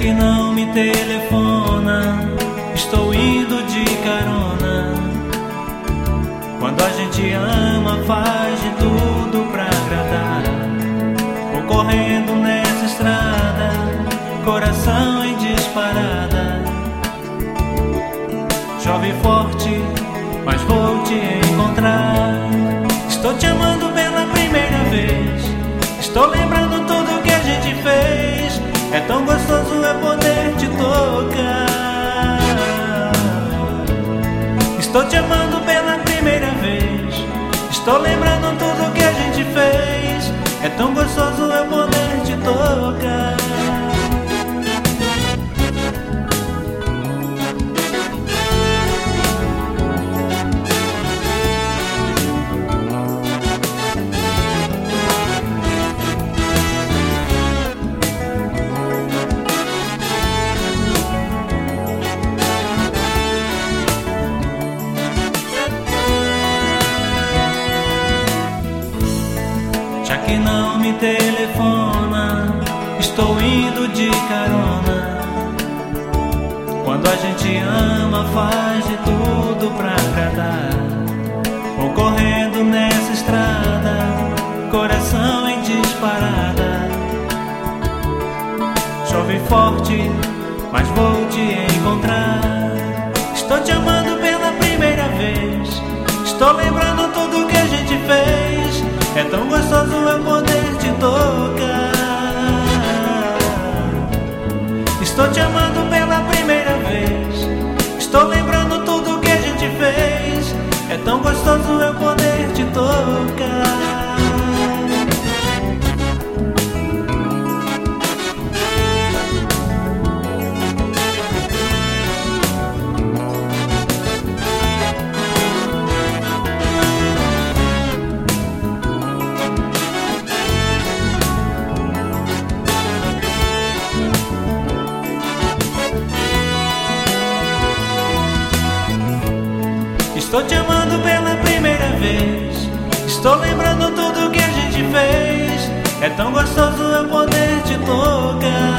que não me telefona, estou indo de carona. Quando a gente ama, faz de tudo pra agradar. Vou correndo nessa estrada, coração em disparada. Chove forte, mas vou te encontrar. Estou te amando pela primeira vez. Estou lembrando tudo que a gente fez. É tão gostoso eu poder te tocar. Estou te amando pela primeira vez. Estou lembrando tudo que a gente fez. É tão gostoso eu poder te tocar. Já que não me telefona, estou indo de carona. Quando a gente ama, faz de tudo pra agradar. Vou correndo nessa estrada, coração em disparada. Chove forte, mas vou te encontrar. Estou te amando pela primeira vez. Estou lembrando tudo que a gente fez. É tão gostoso eu poder te tocar. Estou te amando pela primeira vez. Estou lembrando tudo que a gente fez. É tão gostoso eu poder te tocar. Estou te amando pela primeira vez. Estou lembrando tudo que a gente fez. É tão gostoso eu poder te tocar.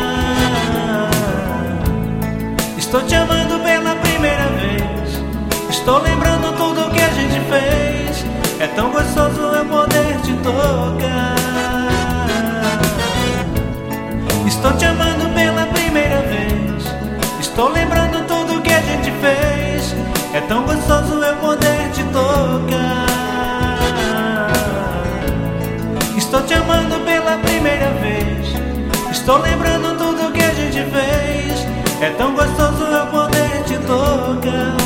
Estou te amando pela primeira vez. Estou lembrando tudo que a gente fez. É tão gostoso eu poder te tocar. Estou te amando pela primeira vez. Estou lembrando tudo que a gente fez. É tão gostoso eu poder te tocar. Estou te amando pela primeira vez. Estou lembrando tudo que a gente fez. É tão gostoso eu poder te tocar.